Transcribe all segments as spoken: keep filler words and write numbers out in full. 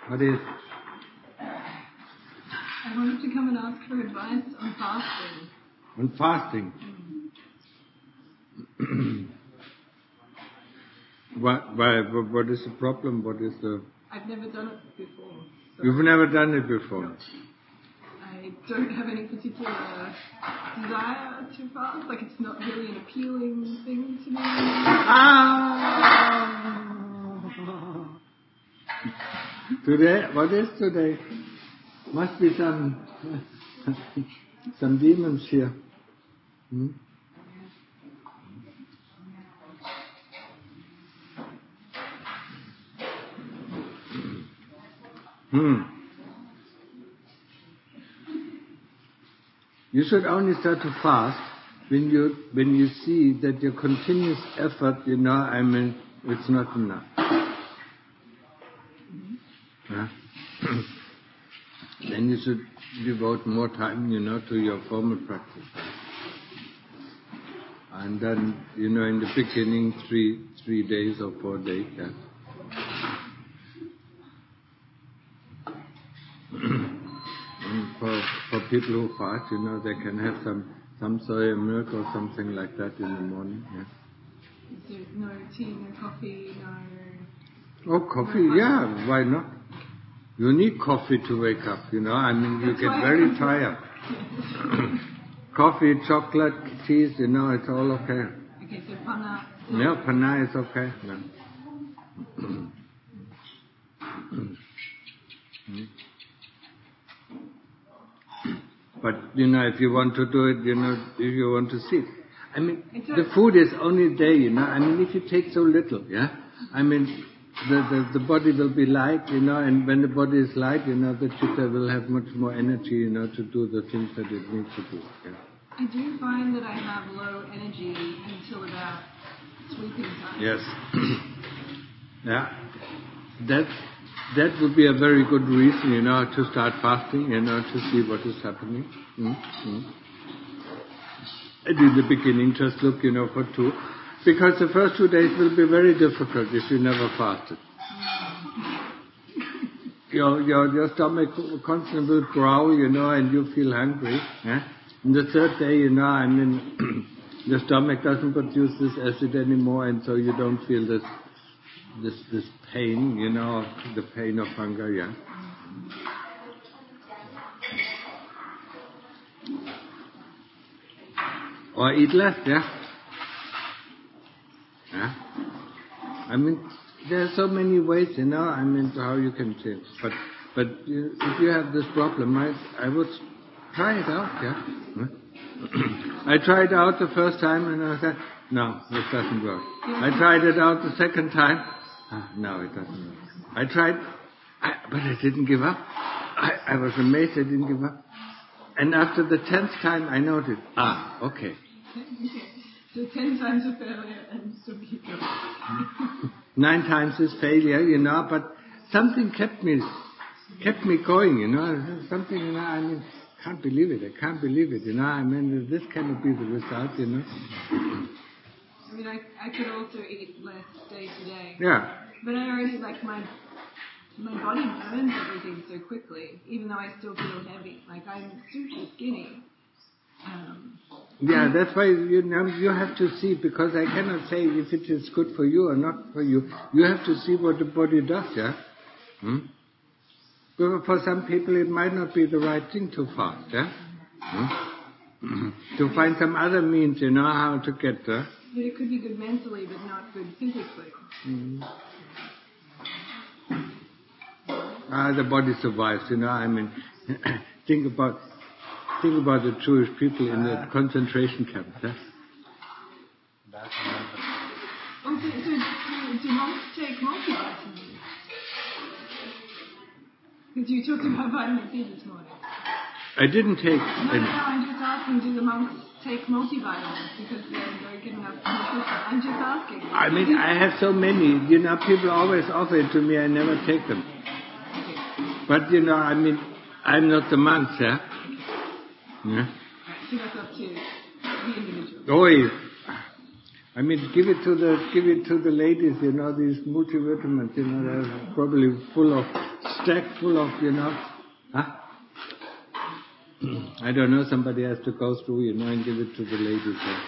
What is? I wanted to come and ask for advice on fasting. On fasting? Mm. what, why, what is the problem? What is the... I've never done it before. So You've never done it before? No. I don't have any particular desire to fast. Like, it's not really an appealing thing to me. Ah! Today, what is today? Must be some some demons here. Hmm? Hmm. You should only start to fast when you when you see that your continuous effort, you know, I mean, it's not enough. Yeah? Then you should devote more time, you know, to your formal practice. And then, you know, in the beginning, three three days or four days. Yeah. And for for people who fast, you know, they can have some some soya milk or something like that in the morning. Yeah. So no tea, no coffee, no. Oh, coffee, no yeah, why not? You need coffee to wake up, you know. I mean, you That's get very tired. Coffee, chocolate, cheese, you know, it's all okay. Okay, so panna. Yeah, panna is okay. Yeah. But, you know, if you want to do it, you know, if you want to sit. I mean, the food is only there, you know. I mean, if you take so little, yeah. I mean, the, the, the body will be light, you know, and when the body is light, you know, the chitta will have much more energy, you know, to do the things that it needs to do. Yeah. I do find that I have low energy until about sleeping time. Yes. Yeah. That that would be a very good reason, you know, to start fasting, you know, to see what is happening. Mm-hmm. And in the beginning, just look, you know, for two. Because the first two days will be very difficult if you never fasted. Your, your, your stomach constantly will growl, you know, and you feel hungry. Eh? And the third day, you know, I mean, the stomach doesn't produce this acid anymore, and so you don't feel this, this, this pain, you know, the pain of hunger, yeah. Or eat less, yeah. Yeah. I mean, there are so many ways, you know, I mean, how you can change. But, but you, if you have this problem, I, I would try it out, yeah. I tried it out the first time and I said, no, this doesn't work. I tried it out the second time. Ah, no, it doesn't work. I tried, I, but I didn't give up. I, I was amazed I didn't give up. And after the tenth time, I noticed, ah, okay. So ten times a failure and still keep going. Nine times is failure, you know, but something kept me, kept me going, you know. Something, you know, I mean, can't believe it. I can't believe it, you know. I mean, this cannot be the result, you know. I mean, I I could also eat less day to day. Yeah. But I already, like, my my body burns everything so quickly, even though I still feel heavy. Like, I'm super skinny. Um, yeah, that's why you know, you have to see, because I cannot say if it is good for you or not for you. You have to see what the body does, yeah? Hmm? For some people it might not be the right thing to fast, yeah? Hmm? To find some other means, you know, how to get there. But it could be good mentally, but not good physically. Mm. Ah, the body survives, you know, I mean, think about think about the Jewish people in the concentration camps, yeah? Oh, so, so do, do monks take multivitamins? Because you talked about vitamin C this morning. I didn't take No, any. no, I'm just asking, do the monks take multivitamins because they don't get enough nutrition? I'm just asking. I mean, I have so many. You know, people always offer it to me. I never take them. Okay. But, you know, I mean, I'm not the monk, yeah? Yeah. Right, so that's up to the individual. Oh, I mean, give it to the give it to the ladies, you know, these multivitamins, you know, they're probably full of, stacked full of, you know, huh? I don't know, somebody has to go through, you know, and give it to the ladies. Yeah.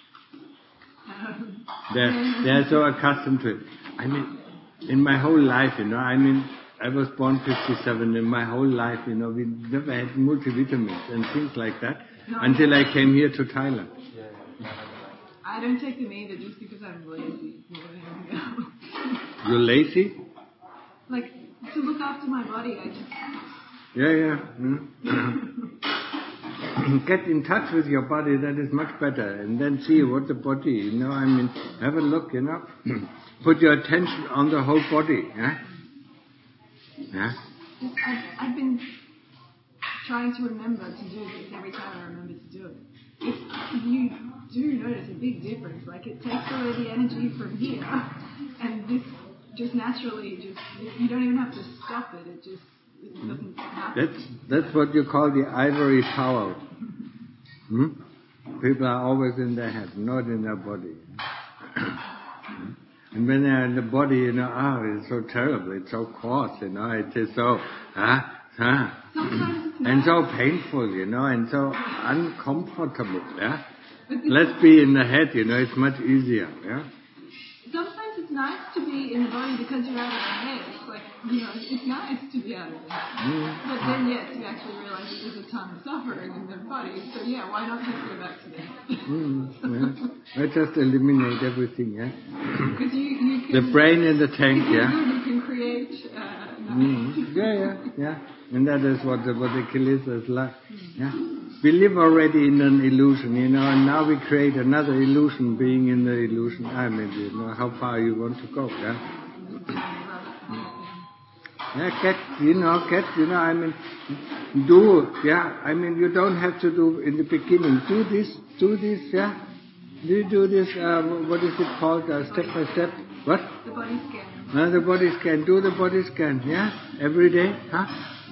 They're, they're so accustomed to it. I mean, in my whole life, you know, I mean, I was born fifty-seven, in my whole life, you know, we never had multivitamins and things like that no, until I came here to Thailand. I don't take them either just because I'm lazy. You're lazy? Like, to look after my body, I just... Yeah, yeah. Mm. Get in touch with your body, that is much better. And then see what the body, you know, I mean, have a look, you know. Put your attention on the whole body, yeah? Yeah? I've, I've been trying to remember to do this every time I remember to do it. If you do notice a big difference, like it takes away the energy from here, and this just naturally, just you don't even have to stop it, it just it doesn't happen. That's, that's what you call the ivory tower. Hmm? People are always in their head, not in their body. And when they're in the body, you know, oh, it's so terrible, it's so coarse, you know, it is so, huh, huh, and so painful, you know, and so uncomfortable, yeah. Let's be in the head, you know, it's much easier, yeah. Sometimes it's nice to be in the body because you're out of the head. It's like, you know, it's nice to be out of the head. Mm. But then, yes, you actually realize that there's a ton of suffering in the body. So, yeah, why not just go back to the head? Mm, yeah. I just eliminate everything, yeah. Because you, you can... The brain in the tank, yeah. You can create... Uh, mm. Yeah, yeah, yeah. And that is what the, what the Kilesa is like, yeah. We live already in an illusion, you know, and now we create another illusion being in the illusion. I mean, you know, how far you want to go, yeah? Yeah, get, you know, get, you know, I mean, do, yeah, I mean, you don't have to do in the beginning. Do this, do this, yeah? Do you do this, uh, what is it called, uh, step by step? What? The body scan. Uh, the body scan. Do the body scan, yeah? Every day, huh?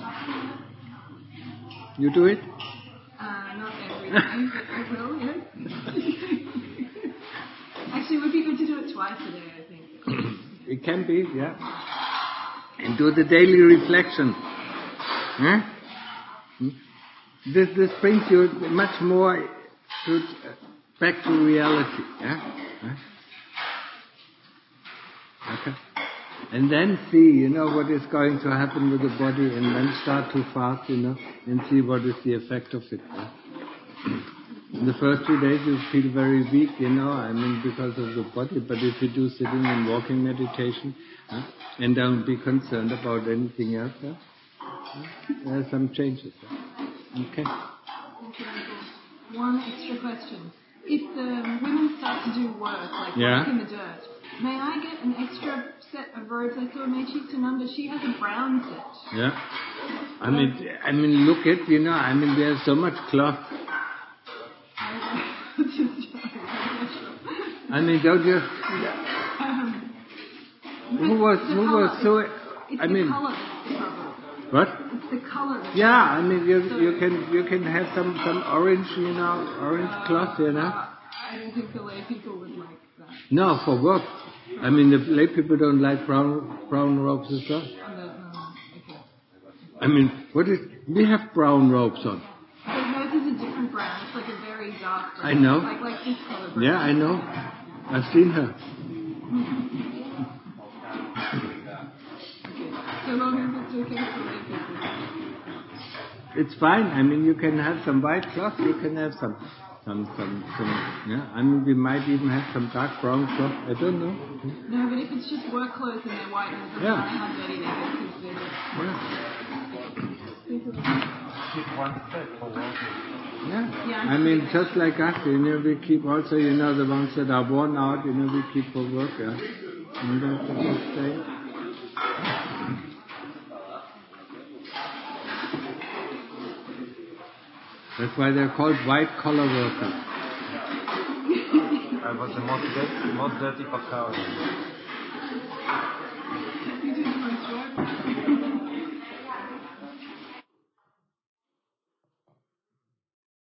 You do it? Uh, not every day, but I will, yes. Actually, it would be good to do it twice a day, I think. It can be, yeah. And do the daily reflection. Huh? This, this brings you much more to, uh, back to reality. Yeah? Huh? Okay. And then see, you know, what is going to happen with the body, and then start to fast, you know, and see what is the effect of it. Yeah? In the first two days you feel very weak, you know, I mean, because of the body, but if you do sitting and walking meditation, huh, and don't be concerned about anything else, huh, there are some changes. Huh? Okay. One extra question. If the women start to do work, like yeah. work in the dirt, may I get an extra set of robes? I saw Mechi Tananda, she has a brown set. Yeah. I mean, I mean, look at, you know, I mean, there's so much cloth. I mean, don't you? Um, who was who color, was so? It's, it's I the mean, color that's the problem. What? It's the color. Yeah, I mean, you so, you can you can have some, some orange, you know, orange uh, cloth, you know. Uh, I don't think the lay people would like that. No, for work. I mean, the lay people don't like brown brown robes as well. On the, um, okay. I mean, what is? We have brown robes on. But hers is a different brown. It's like a very dark brown. I know. Like like this color brown. Yeah, I know. I've seen her. So long as it's okay for lay people. It's fine. I mean, you can have some white cloth. You can have some, some, some, some. Yeah. I mean, we might even have some dark brown cloth. I don't know. No, but if it's just work clothes and they're white, and it doesn't yeah. matter how dirty they get, because they're. Yeah. Keep one step for walking. Yeah. yeah I mean, just like us, you know, we keep also, you know, the ones that are worn out, you know, we keep for work. Yeah. And that's the best thing. That's why they're called white-collar workers. I was the most dirty, most dirty Pakao.